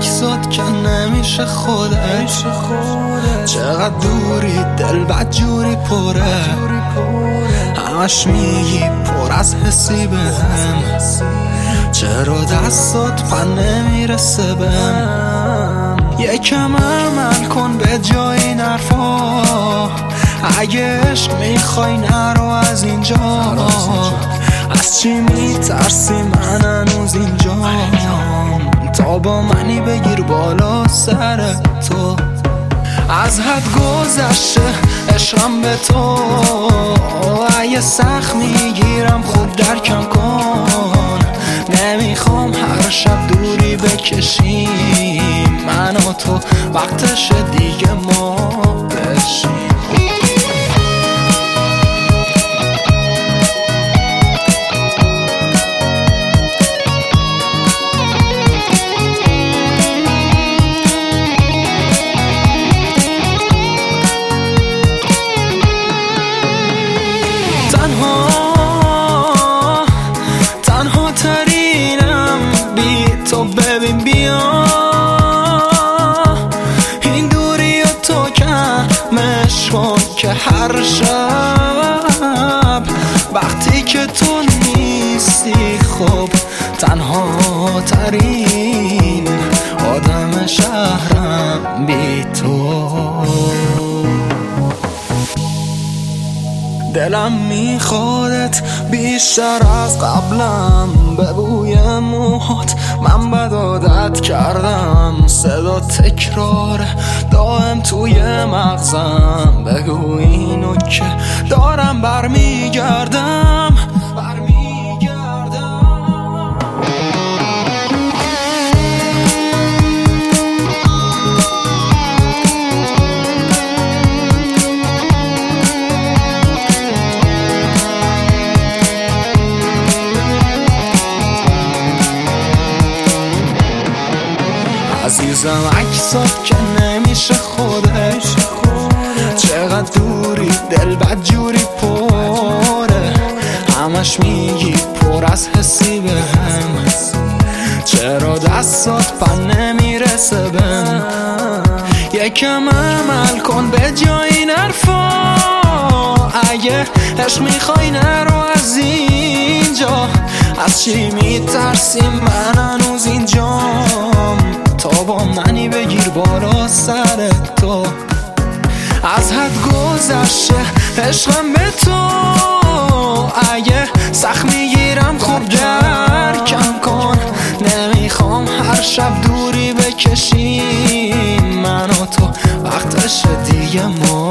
عکسات که نمیشه خودت. چقدر دوری دل بدجوری پره، همش میگی پر از حسی بهم. چرا دستات پن نمیرسه بهم؟ یکم عمل کن به جای این حرفا. اگه عشق میخوای نرو از اینجا. از چی میترسی من هنوز اینجام؟ تا با منی بگیر بالا سر تو. از حد گذشته عشقم به تو. اگه سخت میگیرم خود درکم کن. نمیخوام هر شب دوری بکشیم من و تو. وقتش دیگه ما بشیم. تنها ترینم بی تو. ببین بیا این دوری و تو کمش کن که هر شب وقتی که تو نیستی خب تنها ترین آدم شهرم بی تو. دلم میخوادت بیشتر از قبلم. به بوی موهات من بد عادت کردم. صدا تکراره دائم توی مغزم. بگو اینو که دارم برمیگردم. عزیزم عکسات که نمیشه خودش. چقدر دوری دل بدجوری پره. همش میگی پر از حسی بهم. چرا دستات پن نمیرسه بهم؟ یکم عمل کن به جای این حرفا. اگه عشق میخوای نرو از اینجا. از چی میترسی من هنوز اینجام؟ تا با منی بگیر بالا سر تو. از حد گذشته عشقم به تو. اگه سخت میگیرم خوب درکم کن. نمیخوام هر شب دوری بکشیم من و تو. وقتش دیگه ما